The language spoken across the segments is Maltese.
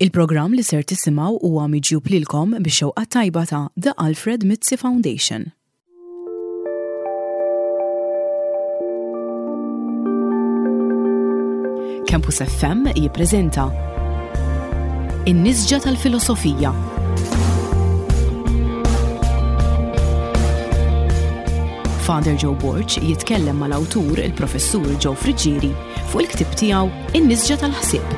Il-programm li ser tisimgħu huwa miġjub lilkom bix-xewqa tajba ta' The Alfred Mizzi Foundation. Campus FM jippreżenta In-Nisġa tal-Filosofija. Father Joe Borch jitkellem mal-awtur il-professur Joe Friġġieri fuq il-ktieb tiegħu In-Nisġa tal-Ħsieb.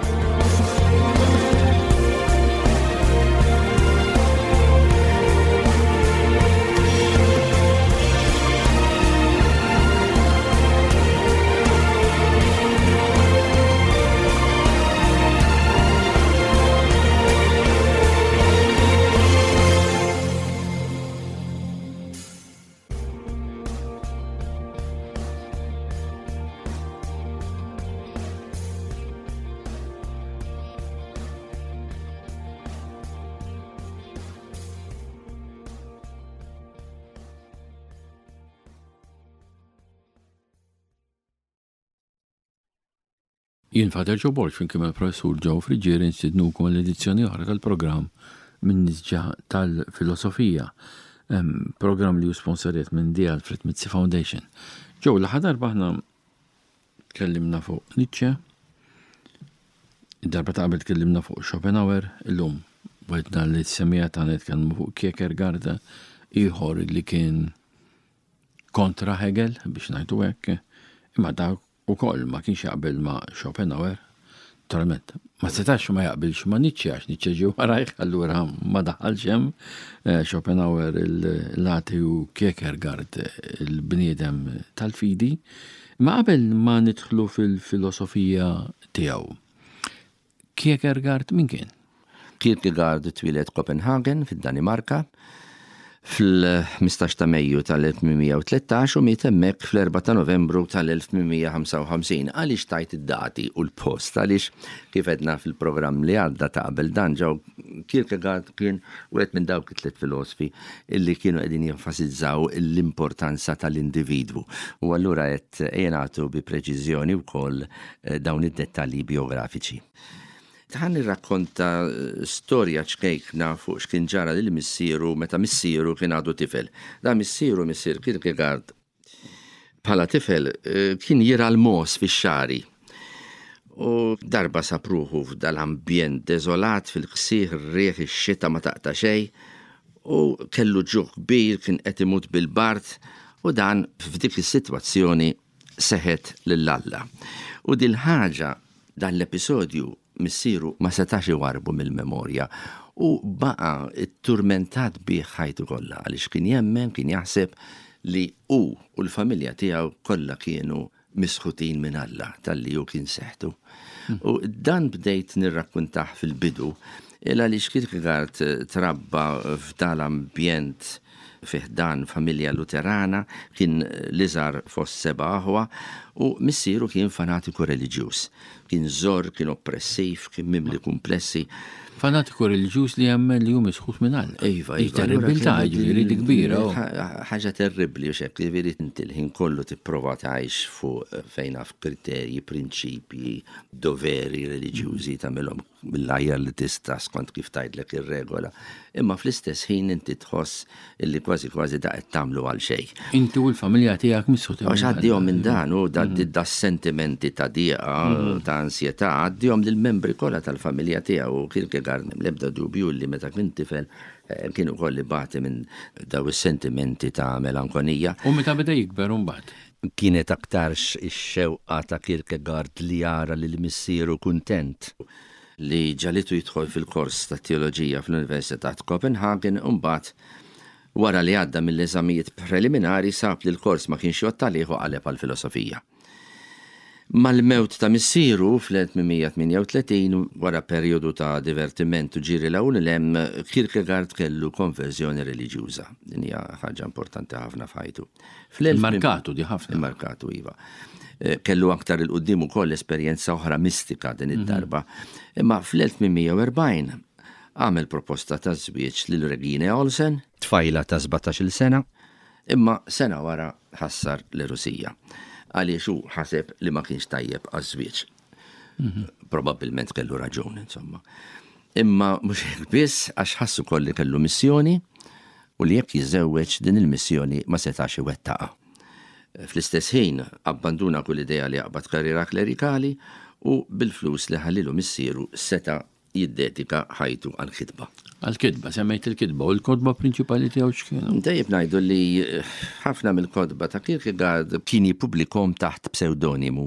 Jien Father Joe Borch finkim il-professur Joe Friġġieri nstidnukom l-edizzjoni oħra tal-programm Min-Nisġa tal-Filosofija, programm li hu sponsoriet minn The Alfred Mizzi Foundation. Joe, l-ħadar baħna tkellimna fuq Nietzsche, id-darba ta' qabel tkellimna fuq Schopenhauer, illum wedna li s-semija tagħna tkellmu fuq Kierkegaard, ieħor li kien kontra Hegel biex ngħidu hekk, imma dak ukoll ma kienx jaqbel ma' Schopenhauer, naturalment. Ma setax ma jaqbilx ma' Nietzsche għax Nietzsche ġie warajh, allura ma daħalx hemm Schopenhauer il-lati u Kierkegaard il-bniedem tal-fidi, ma qabel ma nidħlu fil-filosofija tiegħu. Kierkegaard min kien? Kierkegaard twieled Copenhagen fid-Danimarka fil-15 ta' Mejju tal-1813 u miet hemmhekk fl-4 ta' Novembru tal-1855. Għaliex tajt id-dati u l-post, għaliex kif edna fil-programm li għadda ta' qabel dan ġew Kierkegaard kien wieħed minn dawk it-tliet filosofi illi kienu qegħdin jenfasizzaw l-importanza tal-individwu. U allura qed jingħatu bi preċiżjoni wkoll dawn id-dettalji biografiċi. Ħan nirrakkonta storja ċkejkna fuq x'kien ġara lil missieru meta missieru kien għadu tifel. Da missier Kierkegaard bħala tifel kien jira l-mos fix-xari. U darba sapruħu f'dal-ambjent deżolat fil-ħsieħ ir-riħ ix-xita ma taqta' xejn u kellu ġuħ kbir kien qed imut bil-bart u dan f'dik is-sitwazzjoni seħet lill-Alla. U din ħaġa dan l-episodju missieru ma setax iwarbu mill-memorja u baqa it-turmentat bih ħajtu kollha għaliex kien jemmen kien jaħseb li u l-familja tiegħu kollha kienu misħutin minn Alla tal-li hu kien seħtu. U dan bdejt nirrakkuntah fil-bidu għaliex Kierkegaard trabba f'dal-ambjent fiħdan familja luterana, kien liżar fost 7 aħwa u missieru kien fanatiku reliġjuż. Kien żor, kien oppressiv, kien mimli komplessi. Fanatiku reliġjuż li jemmen li hu misħut minn Alla. Iva. Terribilità ġifieri kbira. Ħaġa terribbli u xekk li inti l-ħin kollu tipprova tgħix fuq fejn naf kriterji, prinċipji, doveri reliġjużi tagħmilhom mill-ajjar li tista' skont kif tgħidlek ir-regola. Imma fl-istess ħin inti tħoss illi kważi da qed tagħmlu għal xejn. Inti u l-familja tiegħek misħut. Għax għaddihom minn dan u da sentimenti ta' dieqa, ta' ansjetà, għaddihom lill-membri kollha tal-familja tiegħu. Kierkegaard l-ebda dubju li meta kien tifel kienu kolli bati minn daw is-sentimenti ta' melankonija. U meta beda jikber mbagħad? Kienet aktarx ix-xewqa ta' Kierkegaard li jara li l-missieru kuntent li ġalitu jidħol fil-kors ta' teoloġija fl-Università ta' Copenhagen u mbagħad wara li għadda mill-eżamijiet preliminari sab li l-kors ma kienx jottalih u qaleb għall-filosofija. Mal-mewt ta' missieru fl-1838 wara perjodu ta' divertiment u ġiri l-hawn l-hemm Kierkegaard kellu konverżjoni reliġjuża. Din hija ħaġa importanti ħafna f'ħajtu. Markatu di ħafna. Markatu iva. Kellu aktar il-qudiem ukoll esperjenza oħra mistika din id-darba. Imma fl-1840 għamel proposta ta' żwieġ lil Regine Olsen, tfajla ta' 17-il sena, imma sena wara ħassar l-Rusija. Għaliex hu ħaseb li ma kienx tajjeb għaż-żwieġ. Probabbilment kellu raġun, insomma. Imma mhux hekk biss għax ħassu kolli kellu missjoni u li jekk jiżewweġ din il-missjoni ma setax iwettaqa. Fl-istess ħin abbanduna kull idea li jaqbad karriera klerikali u bil-flus li ħallilu missieru seta' jiddedika ħajtu għal-kidba. Għal-kidba, semmejt il-kidba u l-kodba prinċipali tiegħu x'kienu? Dejjeb ngħidu li ħafna mill-kodba ta' Kierkegaard kien jippubblikhom taħt pseudonimu.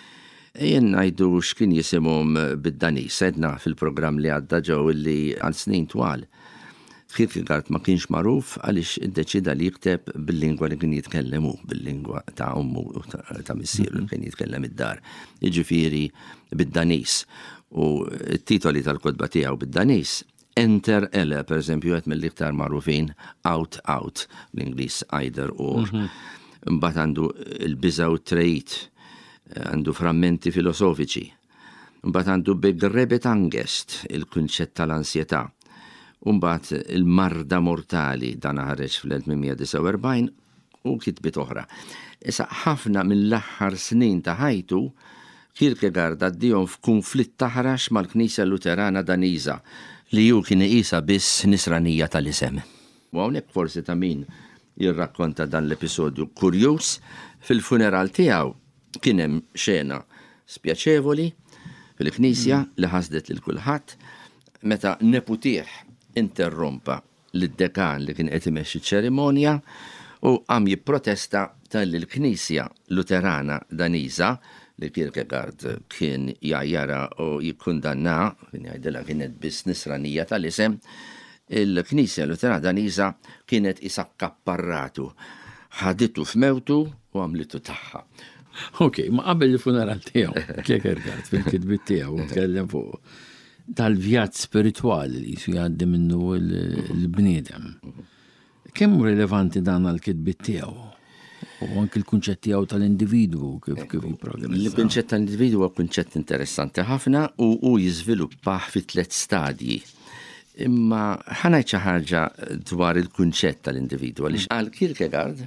Jien ngħidu x'kien jisimhom bid-Danis, sedna fil-programm li għadda ġew li għal snin twal. Kierkegaard ma kienx magħruf għaliex iddeċida li jikteb bil-lingwa li kien jitkellemu, bil-lingwa ta' ummu u ta' missieru li kien jitkellem id-dar. Jiġifieri bid-Danis. U t-titoli tal-kodba tiegħu bid-Danis, Enter Ele, per eżempju, qed mill-iktar magħrufin Out, l-Ingliż either or. Mbagħad għandu il-biża' u t-trejt, għandu frammenti filosofiċi. Mbagħad għandu Begrebet Angest, il-kunċett tal-ansjetà. U mbagħad il-marda mortali dan ħareġ fl-1849 u kitbiet oħra. Issa ħafna mill-aħħar snin ta' ħajtu Kierkegaard għaddihom f'kunflitt taħrax mal-Knisja Luterana Daniża li ju kien iqisha biss nisranija tal-isem. U hawnhekk forsi ta' min jirrakkonta dan l-episodju kurjuż, fil-funeral tiegħu kien hemm xena spjaċevoli fil-Knisja li ħasdet lil kulħadd meta neputih interrompa lid-dekan li kien qed imexxi ċ-ċerimonja u qam jipprotesta tal-Knisja Luterana Daniża li Kierkegaard kien jajjara u jikkundanna, kien jgħidilha kienet biss nisranija tal-isem, il-Knisja Luterana Daniża kienet isa kapparratu, ħaditu f'mewtu u għamlitu tagħha. Ok, ma qabel il-funeral tiegħu, Kierkegaard fil-kitbiet tiegħu tkellem fuq tal-vjaġġ spiritwali li jisu jgħaddi minnu l-bniedem. Kemm rilevanti dan għall-kitbiet tiegħu? U anke l-kunċett tiegħu tal-individwu kif jipprogressa. Il-kunċett tal-individwu huwa kunċett interessanti ħafna u jiżviluppah fi 3 stadji. Imma ħanajt xi ħaġa dwar il-kunċett tal-individwu għaliex għal Kierkegaard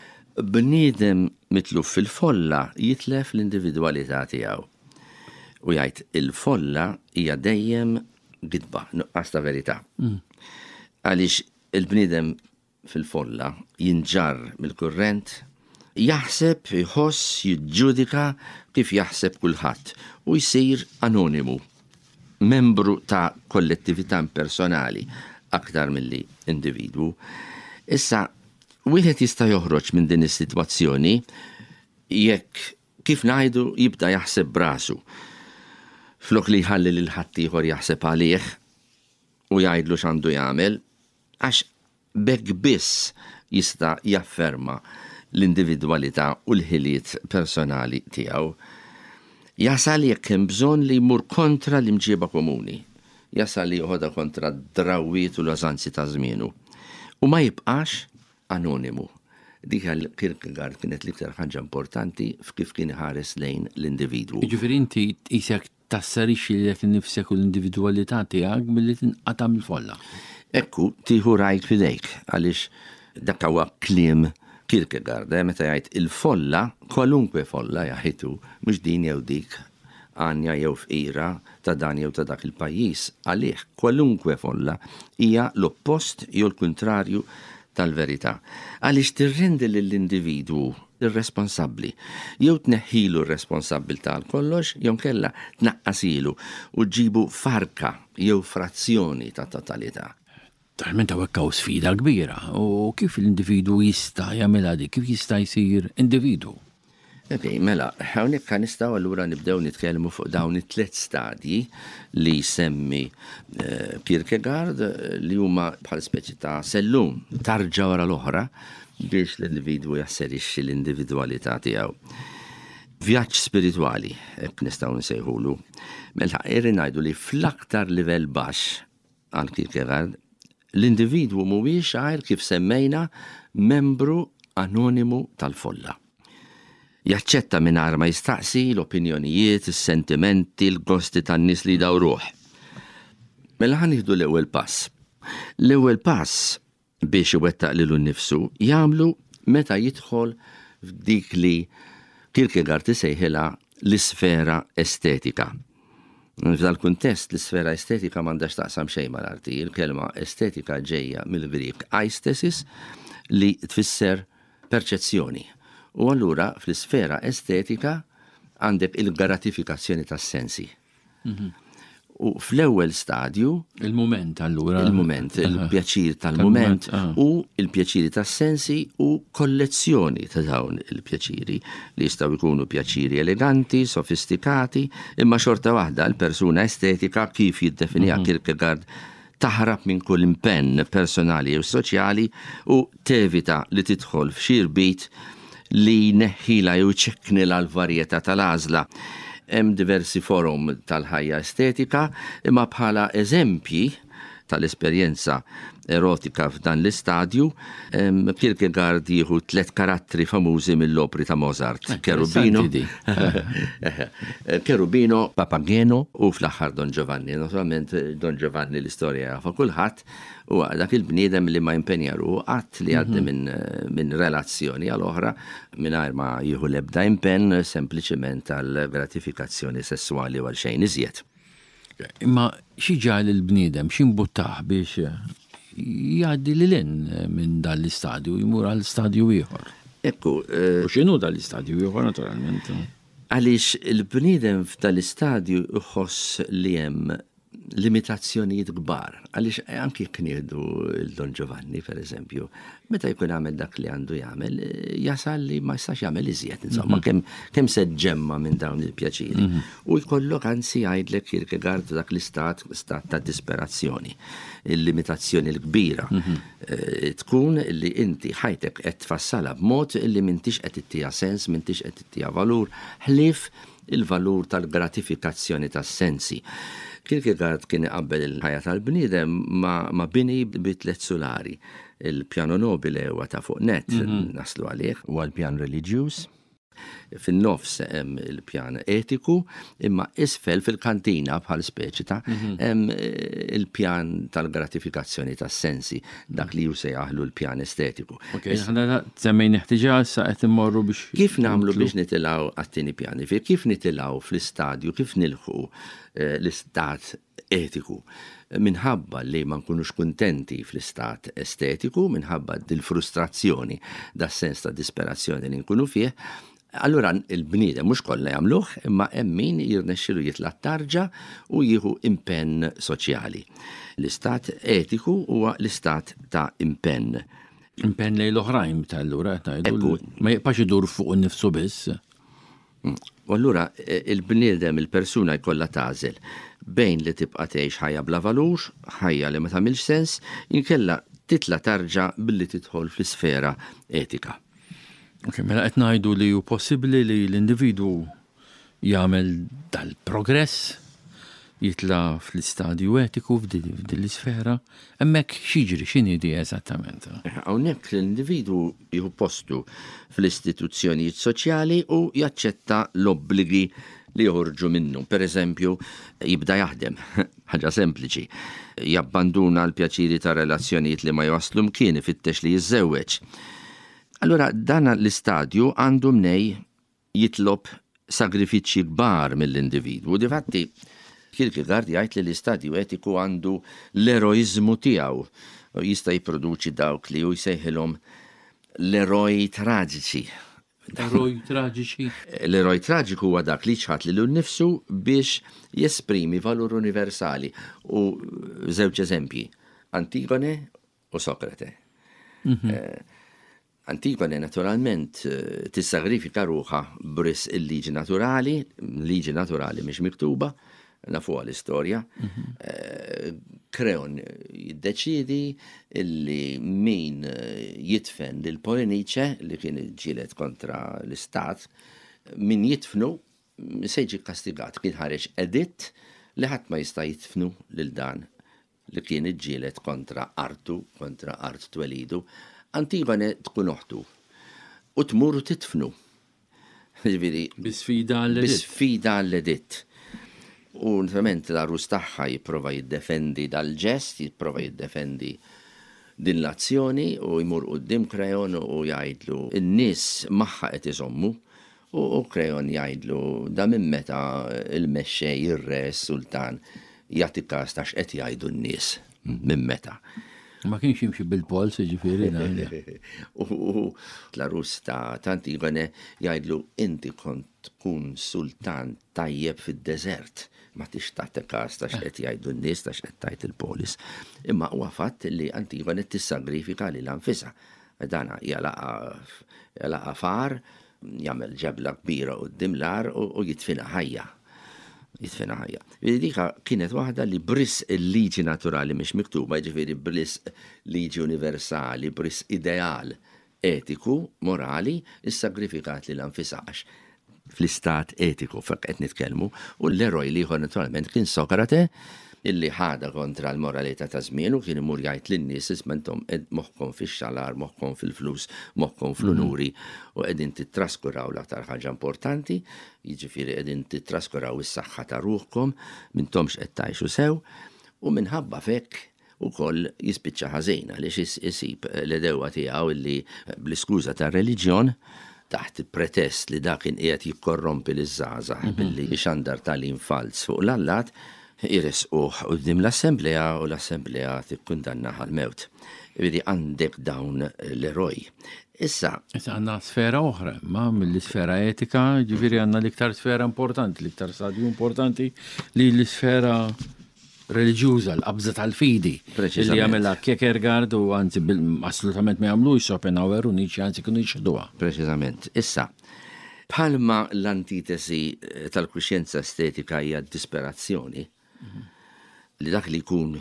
bniedem mitluf fil-folla jitlef l-individwalità tiegħu. U jgħid il-folla hija dejjem gidba, nuqqas ta' verità. Għaliex il-bniedem fil-folla jinġar mill-kurrent, jaħseb, jħoss, jiġġudika kif jaħseb kulħadd u jsir anonimu, membru ta' kollettività personali aktar milli individwu. Issa, wieħed jista' joħroġ minn din is-sitwazzjoni jekk kif ngħidu jibda jaħseb brasu. Flok li jħalli lil ħadd ieħor jaħseb għalih u jgħidlu x'għandu jagħmel għax bekk biss jista' jafferma l-individwalità u l-ħiliet personali tiegħu. Jasal jekk hemm bżonn li jmur kontra l-imġieba komuni. Jasal li joħodha kontra d-drawwiet u l-ożanzi ta' żmienu. U ma jibqax anonimu. Dik Kierkegaard kienet l-iktar ħaġa importanti f'kif kien ħares lejn l-individwu. Jiġifieri inti isek tassarixxi lek innifsek u l-individwalità tiegħek milli tinqata' mill-folla. Ekku, tieħu rajt fidejk, għaliex dak huwa kliem Kierkegaard, meta jgħid il-folla, kwalunkwe folla jgħidu, mhux din jew dik, għanja jew fqira ta' dan jew ta' dak il-pajjiż, għalih kwalunkwe folla hija l-oppost jew l-kontrarju tal-verità. Għaliex tirrendi lill-individwu ir-responsabbli, jew tneħħilu r-responsabbiltà għal kollox, jew kella tnaqqasilu u ġibu farka jew frazzjoni ta' totalità. Talment hawnhekk sfida kbira u kif l-individu jista' jagħmilha dik, kif jista' jsir individu. Ok, mela, hawnhekk nistgħu allura nibdew nitkellmu fuq dawn it-3 stadji li jsemmi Kierkegaard li huma bħal speċi ta' sellum tarġa wara l-oħra biex l-individu jasserixxi l-individwalità tiegħu. Vjaġġ spiritwali, hekk nistgħu nsejħulu. Mela ngħidu li fl-aktar livell baxx għal Kierkegaard l-individwu mhuwiex għajr kif semmejna membru anonimu tal-folla. Jaċċetta mingħajr ma jistaqsi l-opinjonijiet, is-sentimenti, l-gosti tan-nies li dawruh. Mela ħanieħdu l-ewwel pass. L-ewwel pass biex iwettaq lilu nnifsu jagħmlu meta jidħol f'dik li Kierkegaard isejħilha l-isfera estetika. F'dal-kuntest l-sfera estetika m'għandax taqsam xejn mal-arti. Il-kelma estetika ġejja mill-Grik aistesis li tfisser perċezzjoni. U allura fl-sfera estetika għandek il-gratifikazzjoni tas-sensi. U fl-ewwel stadju il-moment allura. Il-moment, il-pjaċir tal-moment u il-pjaċiri tas-sensi u kollezzjoni ta' dawn il-pjaċiri li jistgħu jkunu pjaċiri eleganti, sofistikati, imma xorta waħda l-persuna estetika kif jiddefinija Kierkegaard taħrab minn kull impenn personali u soċjali u tevita li tidħol f'xirbit li neħħila jew ċekknila l-varjetà tal-għażla. Hemm diversi forum tal-ħajja estetika, imma bħala eżempji tal-esperjenza erotika f'dan l-istadju, Kierkegaard jieħu 3 karattri famużi mill-opri ta' Mozart. Cherubino, Papageno u fl-aħħar Don Giovanni. Naturalment Don Giovanni l-istorja jafa kulħadd u dak il-bniedem li ma impenjaru qatt li għaddi minn relazzjoni għal-oħra mingħajr ma jieħu l-ebda impenn sempliċement għal gratifikazzjoni sessuali għal xejn iżjed. Imma xi ġal il-bniedem x'imbuttaħ biex jgħaddi lil minn dal-istadju jmur għal-istadju ieħor. Ekku, U x'inhu dal-istadju ieħor naturalment. Għaliex il-bniedem f'dal-istadju iħoss li hemm limitazzjonijiet kbar. Għaliex anki kniedu il-Don Giovanni, per eżempju, meta jkun għamel dak li għandu jagħmel, jasal li ma jistax jagħmel iżjed, insomma, kemm se ġemma minn dawn il-pjaċiri. U jkollok anzi jgħidlek Kierkegaard dak l-istat ta' disperazzjoni, il-limitazzjoni l-kbira. Tkun li inti ħajtek qed tfassala b'mod li m'intix qed ittija sens, m'intix qed ittija valur, ħlief il-valur tal-gratifikazzjoni tas-sensi. Kierkegaard kien qabbel il-ħajja tal-bniedem ma bini b3 solari. Il-pjano nobile huwa ta' fuq net, naslu għalih, huwa l-pjan reliġjuż. Fin-nofs hemm il-pjan etiku, imma isfel fil-kantina bħal speċi ta' hemm il-pjan tal-gratifikazzjoni tas-sensi, dak li se jaħlu l-pjan estetiku. Ħana semmejn ħtiġa sa qed immorru biex kif nagħmlu biex nitilgħu għat-tieni pjani, kif nitilgħu fl-istadju, kif nilħu l-istat etiku. Minħabba li ma nkunux kuntenti fl-istat estetiku, minħabba dil-frustrazzjoni das-sens ta' disperazzjoni li nkunu fih, allura il-bniedem mhux kollha jagħmluh, imma hemm min jirnexxielu jitla' tarġa u jieħu impenn soċjali. L-istat etiku huwa l-istat ta' impenn. Impenn lejn l-oħrajn tal-lura ngħidu ma jibqax idur fuq innifsu biss. U allura il-bniedem il-persuna jkollha tagħżel bejn li tibqa' tgħix ħajja bla valur, ħajja li ma tagħmilx sens, inkella titla' tarġa billi tidħol fl-isfera etika. Mela qed ngħidu li hu possibbli li l-individwu jagħmel dal-progress, jitla fl-istadju etiku f'din l-isfera, hemmhekk xiġri x'inhi di eżattament. Hawnhekk l-individwu jieħu postu fl-istituzzjonijiet soċjali u jaċċetta l-obbligi li joħorġu minnu. Per eżempju, jibda jaħdem, ħaġa sempliċi. Jabbanduna l-pjaċiri ta' relazzjonijiet li ma jwaslu mkien, ifittex li jiżżewweġ. Allura dan l-istadju għandu mnej jitlob sagrifiċċji kbar mill-individwu. Difatti, Kierkegaard jgħid li l-istadju etiku għandu l-eroizmu tiegħu. Jista' jipproduċi dawk li hu jsejħilhom l-eroj traġiċi. Eroj traġiċi. L-eroj traġiku huwa dak li ċħat li l-nifsu biex jesprimi valur universali. U żewġ eżempji, Antigone u Sokrate. Antigone naturalment tissagrifika ruħha bris il-liġi naturali mhix miktuba, nafuha l-istorja. Kreon jiddeċidi illi min jitfen lil Polinice li kien ġielet kontra l-istat, min jitfnu se jiġi kastigat. Kien ħareġ editt li ħadd ma jista' jitfnu lil dan li kien iġġielet kontra Artu, kontra Art Twelidu. Antigone tkun uħtu u tmur titfnu. Bisfida għall-editt. U naturalment l-arus tagħha jipprova jiddefendi dal-ġest, jipprova jiddefendi din l-azzjoni u jmur quddiem Kreon u jgħidlu in-nies magħha qed iżommu U Krejon jgħidlu da minn meta il-mexxej ir-re sultan jagħti każ ta' x'qed jgħidu n-nies minn meta. Ma kienx jimxi bil-pols, ġifieri. U l-Arus ta' Antigone jgħidlu inti kont tkun sultan tajjeb fid-deżert. Ma tix tagħti każ ta' x'qed jgħidu n-nies ta' x'qed tgħid il-polis. Imma huwa fatt li Antigone tissagrifika lil anfisha. Dana jalaqa far, jagħmel ġebla kbira quddiem l-ar u jitfina ħajja. Dika kienet waħda li bris il-liġi naturali mhix miktuba, ġifieri bris liġi universali, bris ideal etiku, morali, is-sagrifikat lil anfisha fl-istat etiku fek qed nitkellmu, u l-eroj li ieħor naturalment kien Sokrate, illi ħada kontra l-moralità ta' żmien u kien imur jgħid lin-nies ismentom moħħkom fix-xalar, moħħkom fil-flus, moħħkom fl-unuri u qegħdin titraskuraw l-aktar ħaġa importanti, jiġifieri qegħdin titraskuraw is-saħħa ta' ruħkom, m'intomx qed tgħixu sew u minħabba fekk ukoll jispiċċa ħażin għaliex isib l-edewwa tiegħu illi bl-iskuża tar-reliġjon taħt il-pretest li dak kien qiegħed jikkorrompi liż-żgħażagħ billi xandar tal-infalz fuq l-allat jiresquh quddiem l-assembleja u l-assembleja tikkundanna għal-mewt. Vedi għandek dawn l-eroj. Issa għandna sfera oħra, ma mill-sfera etika, ġifieri għandna l-iktar sfera importanti, l-iktar stadju importanti li l-sfera reliġjuża, l-qabża tal-fidi. Li jagħmilha Kierkegaard u anzi assolutament ma jagħmlux Schopenhauer u Nietzsche anzi kienu jxeduha. Preċiżament. Issa, bħalma l-antitesi tal-kuxjenza estetika hija disperazzjoni, li dak li jkun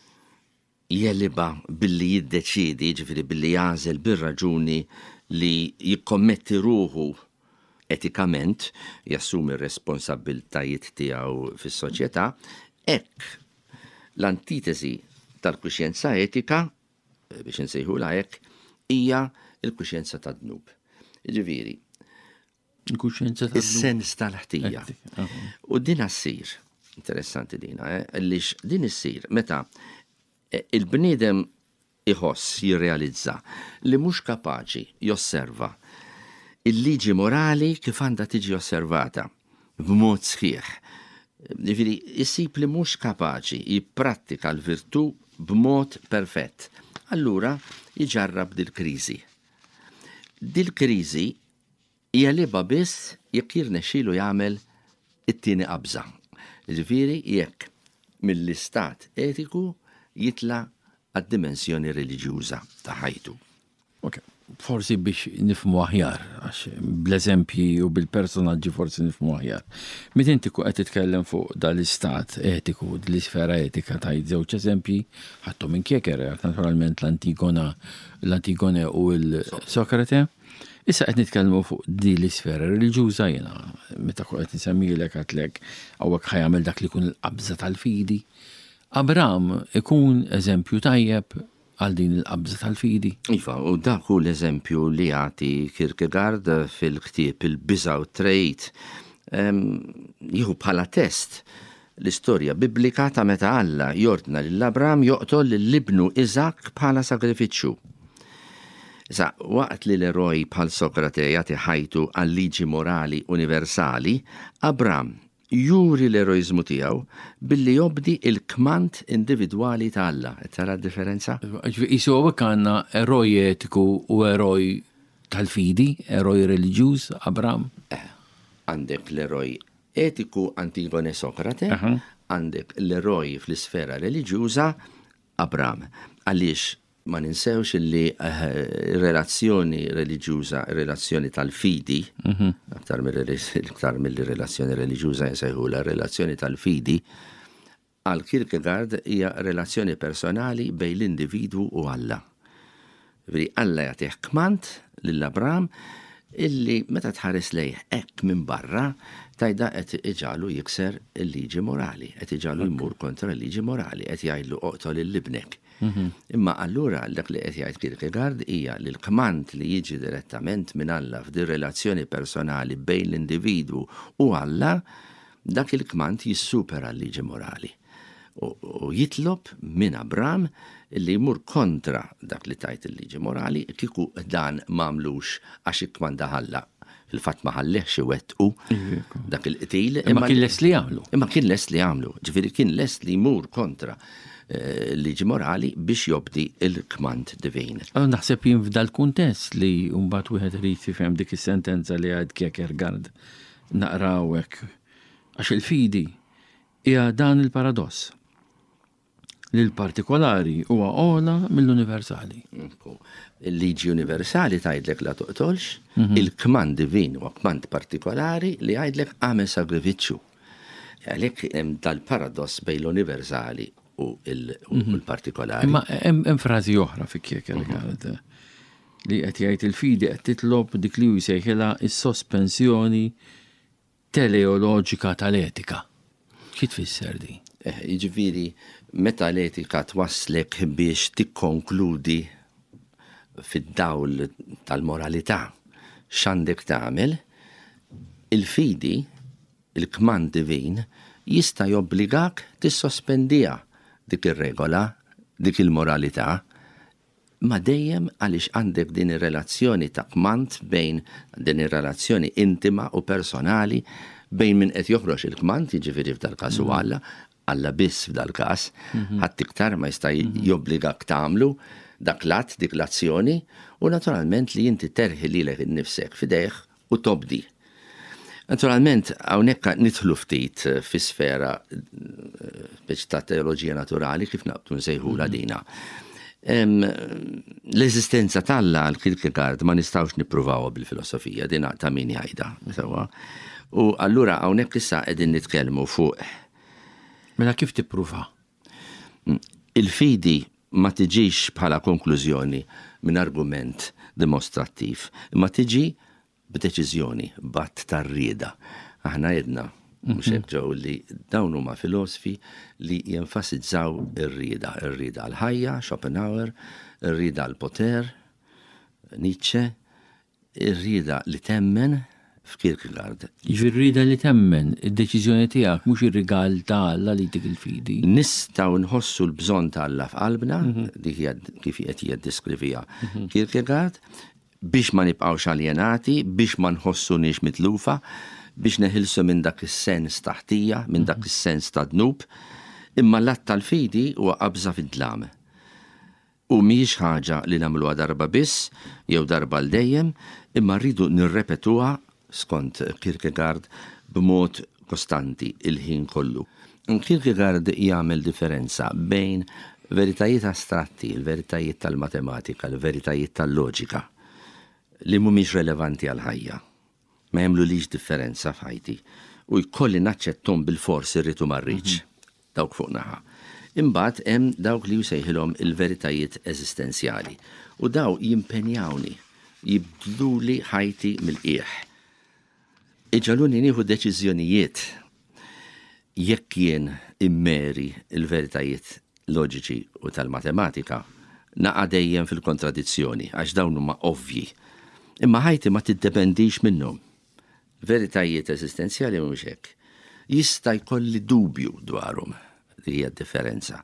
jelliba billi jiddeċidi, ġifieri billi jażel bir-raġuni li jikkommetti ruħu etikament, jassumi r-responsabbiltajiet tiegħu fis-soċjetà, hekk l-antitesi tal-kuxjenza etika, biex insejħula hekk, hija l-kuxjenza tad-dnub. Ġifieri, il-kuxjenza tad-dnub. Is-sens tal-ħtija. U din assir, interessanti dina, għaliex din issir meta il-bniedem iħoss jirrealizza li mhux kapaċi josserva il-liġi morali kif għandha tiġi osservata b'mod sħiħ. Ġifieri isib li mhux kapaċi jipprattika l-virtù b'mod perfett. Allura jġarrab dil-kriżi. Dil-kriżi hija liba biss jekk jirnexxielu jagħmel it-tieni qabża. Ġifieri jekk mill-istat etiku jitla għad-dimensjoni reliġjuża ta' ħajtu. Ok, forsi biex nifhmu aħjar, għax bl-eżempji u bil-personaġġi forsi nifhmu aħjar. Meta inti qed titkellem fuq dal-istat etiku, l-isfera etika ta' żewġ eżempji, ħadthom minn Kierkegaard, naturalment l-Antigone u l-Sokrate. Issa qed nitkellmu fuq di l-isfera reliġjuża jiena meta qed nisemmilek għatlek hawnhekk ħajamel dak li jkun il-qabża tal-fidi. Abraham ikun eżempju tajjeb għal din il-qabża tal-fidi. Iva, u dak hu l-eżempju li jagħti Kierkegaard fil-ktieb il-Biża' u Trejt jieħu bħala test l-istorja biblika ta' meta Alla jordna lil Abraham joqtol l-ibnu Iżak bħala sagrifiċċju. Issa, waqt li l-eroj bħal Sokrate jagħti ħajtu għal liġi morali universali, Abraham juri l-eroizmu tiegħu billi jobdi il-kmant individwali ta' Alla. Tara d-differenza? Isu hawnhekk għandna eroj etiku u eroj tal-fidi, eroj reliġjuż, Abraham. Għandek l-eroj etiku Antigone Sokrate, għandek l-eroj fl-isfera reliġjuża Abraham. Għaliex ma ninsewx li relazzjoni reliġjuża, relazzjoni tal-fidi, aktar mill-relazzjoni reliġjuża jsejħula relazzjoni tal-fidi, għal Kierkegaard hija relazzjoni personali bejn l-individwu u Alla. Veri Alla jagħtih kmant lill-Abraham illi meta tħares lejh hekk minn barra tajda qed iġalu jikser il-liġi morali, qed iġalu jmur kontra l-liġi morali, qed jgħidlu oqtol il-libnek. Imma allura dak li qed jgħid Kierkegaard hija li l-kmant li jiġi direttament minn Alla f'din relazzjoni personali bejn l-individwu u Alla, dak il-kmant jissupera l-liġi morali. U jitlob minn Abraham li jmur kontra dak li tajt il-liġi morali kieku dan m'għamlux għax ikkmanda Alla fil-fatt ma ħalleħx iwettqu dak il-qtil. Imma kien les li jagħmlu. Imma kien les li jagħmlu, ġifieri kien les li jmur kontra liġi morali biex jobdi il-kmand divin. Naħseb jien f'dal kuntest li mbagħad wieħed irid jifhem dik is-sentenza li għad Kierkegaard naqrawek għax il-fidi hija dan il-paradoss li l-partikolari huwa ogħla mill-universali. Il-liġi universali tgħidlek la toqtolx, il-kmand divin huwa kmand partikolari li jgħidlek għamel sagrifiċċju. Għalhekk hemm dal-paradoss bejn l-universali u l-partikolari. Imma hemm frażi oħra fi Kierkegaard li qed jgħid il-fidi qed titlob dik li jsejħilha is-sospensjoni teleoloġika tal-etika. Xi tfisser di? Jiġifieri meta l-etika twasslek biex tikkonkludi fid-dawl tal-moralità x'għandek tagħmel, il-fidi, il-kmand divin, jista' jobbligak tissospendiha dik ir-regola, dik il-moralità, ma dejjem għaliex għandek din ir-relazzjoni ta' kmand bejn din ir-relazzjoni intima u personali bejn min qed joħroġ il-kmand, jiġifieri f'dal-każ u Alla biss f'dal-każ, ħadd iktar ma jista' jobbligak tagħmlu dak l-att, dik l-azzjoni, u naturalment li inti terħi lilek innifsek f'idejh u tobdi. Naturalment, hawnhekk nidħlu ftit fi sfera biex ta' teoloġija naturali kif naqbdu nsejħula dina. L-eżistenza talla l-Kierkegaard ma nistgħux nippruvawha bil-filosofija dina ta' min jgħidha. U allura hawnhekk issa qegħdin nitkellmu fuq. Mela kif tippruva? Il-fidi ma tiġix bħala konklużjoni minn argument dimostrattiv, ma tiġi b'deċiżjoni, b'att tar-rieda. Aħna jedna, mhux hekk ġew li dawn huma filosofi li jenfasizzaw ir-rieda għall-ħajja, Schopenhauer, ir-rieda għall-poter, Nietzsche, ir-rieda li temmen f'Kierkegaard. Ir-rieda li temmen, id-deċiżjoni tiegħek mhux ir-rigal ta' Alla li dik il-fidi. Nistgħu nħossu l-bżonn ta' Alla f'qalbna, dik hija kif qed jiddeskrivija Kierkegaard, biex ma nibqgħux aljenati, biex ma nħossunix mitlufa, biex neħilsu minn dak is-sens ta' ħtija, minn dak is-sens ta' dnub, imma l-att tal-fidi huwa qabża fid-dlam. U mhijiex ħaġa li nagħmluha darba biss jew darba l dejjem, imma rridu nirrepetuha skont Kierkegaard b'mod kostanti il-ħin kollu. Kierkegaard jagħmel differenza bejn veritajiet astratti, il-veritajiet tal-matematika, il-veritajiet tal-loġika li mhumiex relevanti għal-ħajja. Ma jagħmlulix differenza f'ħajti u jkolli naċċettom bil-fors irritu marriċ dawk fuq naħa. Imbagħad hemm dawk li jsejħilhom il-veritajiet eżistenzjali u daw jimpenjawni, jibdluli ħajti mill-qiegħ. Iġaluni nieħu deċiżjonijiet jekk jien immeri il-veritajiet loġiċi u tal-matematika naqa' dejjem fil-kontradizzjoni għax dawn huma ovvji. Imma ħajti ma tiddependix minnhom. Veritajiet eżistenzjali mhux hekk. Jista' jkolli dubju dwarhom li hija differenza.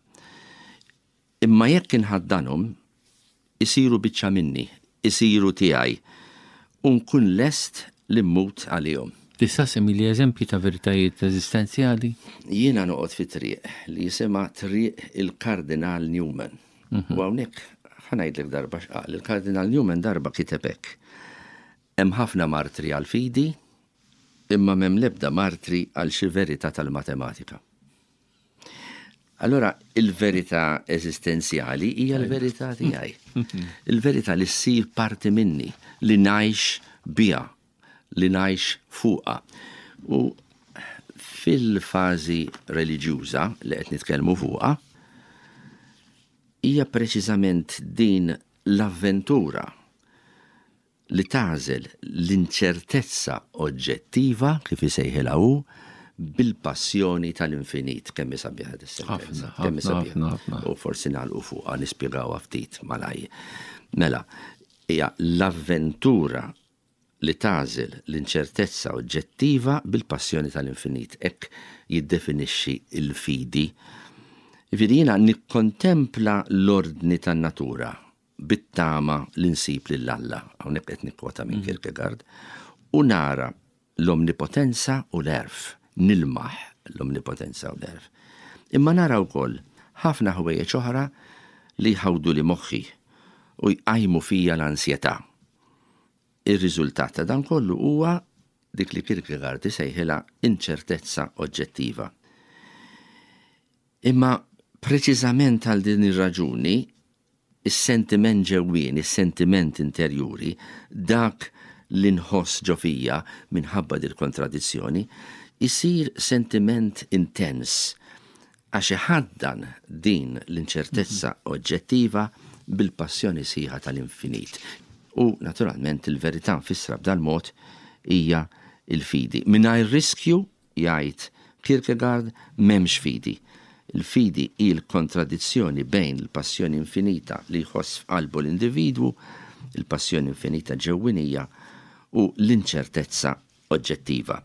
Imma jekk inħaddanhom isiru biċċa minni, isiru tiegħi u nkun lest li mmut għalihom. Tista' semmi li eżempji ta' veritajiet eżistenzjali? Jiena noqgħod fi triq li jisimha triq il-Kardinal Newman. U hawnhekk ħanajdlek darba x'qal. Il-Kardinal Newman darba kiteb hekk. Hemm ħafna martri għal-fidi, imma m'hemm l-ebda martri għal xi verità tal-matematika. Allora, il-verità eżistenzjali hija l-verità tiegħi. Il-verità li ssir parti minni, li ngħix biha, li ngħix fuqha. U fil-fażi reliġjuża li qed nitkellmu fuqha, hija preċiżament din l-avventura li tażel l-inċertezza oġġettiva kif isejħilha hu bil-passjoni tal-infinit, kemm isabiħ is-sentenza, kemm isabiħ. U forsi nagħlqu fuqha nispjegawha ftit malaj. Mela, hija l-avventura li tażel l-inċertezza oġġettiva bil-passjoni tal-infinit. Hekk jiddefinixxi l-fidi. Jiena nikkontempla l-ordni tan-natura bit-tama li nsib lil Alla, hawnhekk qed nikkwota minn Kierkegaard, u nara l-omnipotenza u l-erf, nilmaħ l-omnipotenza u l-erf. Imma nara wkoll ħafna ħwejjeġ oħra li ħawdu li moħħi u jqajmu fija l-ansjetà. Ir-riżultat ta' dan kollu huwa dik li Kierkegaard isejħilha inċertezza oġġettiva. Imma preċiżament għal din ir-raġuni, is-sentiment ġewwien, is-sentiment interjuri, dak li nħoss ġo fija minħabba dil kontradizzjoni, isir sentiment intens għax iħaddan din l-inċertezza oġġettiva bil-passjoni sħiħa tal-infinit. U naturalment il-verità nfissra b'dal mod hija il-fidi. Mingħajr riskju, jgħid Kierkegaard, m'hemmx fidi. Il-fidi hi l-kontradizzjoni bejn il-passjoni infinita li jħoss f'qalbu l-individwu, il-passjoni infinita ġewwinija u l-inċertezza oġġettiva.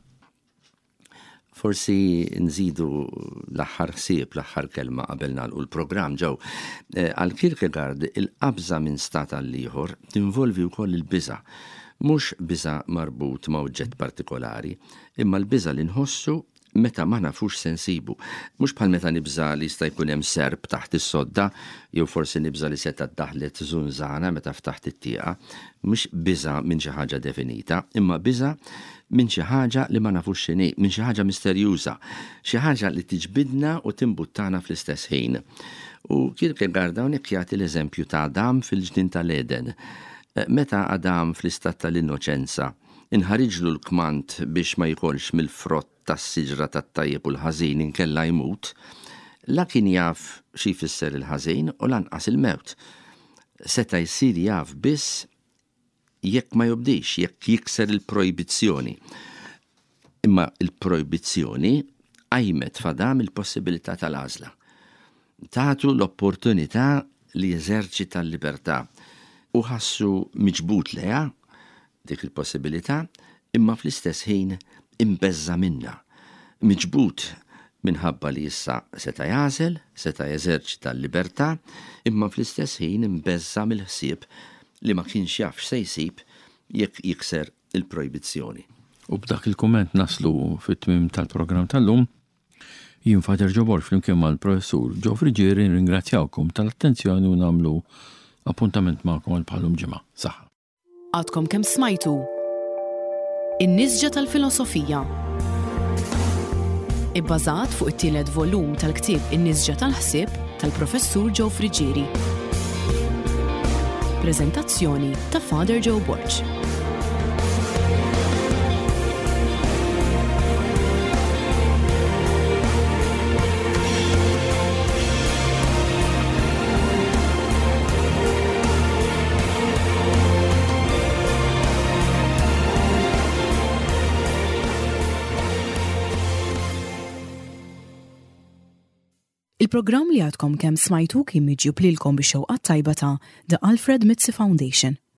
Forsi nżidu l-aħħar ħsieb, l-aħħar kelma qabel nagħlqu l-programm ġew. Għal Kierkegaard il-qabża minn stat għal ieħor tinvolvi wkoll il-biża'. Mhux biża' marbut ma' oġġett partikolari, imma l-biża' li nħossu meta ma nafux se nsibu. Mhux bħal meta nibża li jista' jkun hemm serb taħt is-sodda, jew forsi nibża li seta ddaħlet żunżana meta ftaħt it-tieqa. Mhux biża' minn xi ħaġa definita, imma biża' minn xi ħaġa li ma nafux x'inhi, minn xi ħaġa misterjuża, xi ħaġa li tiġbidna u timbuttana fl-istess ħin. U Kierkegaard hawnhekk jagħti l-eżempju ta' Adam fil-ġnien tal-Eden. Meta Adam fl-istat tal-innoċenza inħariġlu l-kmand biex ma jkollx mill-frott tas-siġra tat-tajjeb u l-ħażin inkella jmut, la kien jaf xi jfisser il-ħażin u lanqas il-mewt. Seta' jsir jaf biss jekk ma jobdix, jekk jikser il-projbizzjoni. Imma il-projbizzjoni għajmet f'Adam il-possibilità tal-għażla. Tagħtu l-opportunità li jeżerċita l-libertà u ħassu miġbut leha dik il-possibilità, imma fl-istess ħin imbeżza minna. Miġbut minħabba li issa seta' jagħżel, seta' jeżerċita l-libertà, imma fl-istess ħin imbeżza mill-ħsieb li ma kienx jaf se jsib jekk jikser il-projbizzjoni. U b'dak il-kumment naslu fit-tmiem tal-programm tal-lum. Jien Fader Joe Borg flimkien mal-Professur Joe Frigieri ringrazzjawkom tal-attenzjoni u nagħmlu appuntament magħkom għal bħalhom ġimgħa. Saħħa. Għadkom kemm smajtu In-Nisġa tal-Filosofija. Ibbażat fuq it-tielet volum tal-ktieb In-Nisġa tal-Ħsieb tal-Professur Joe Frigieri. Preżentazzjoni ta' Fader Joe Borg. Il-programm li għadkom kemm smajtu kien miġjub lilkom bix-xewqat tajba ta' The Alfred Mitzi Foundation.